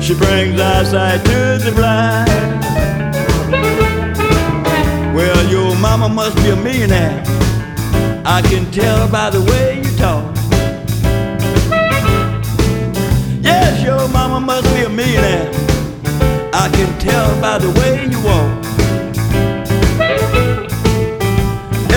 She brings eyesight to the blind. Well, your mama must be a millionaire. I can tell by the way you talk. Yes, your mama must be a millionaire. I can tell by the way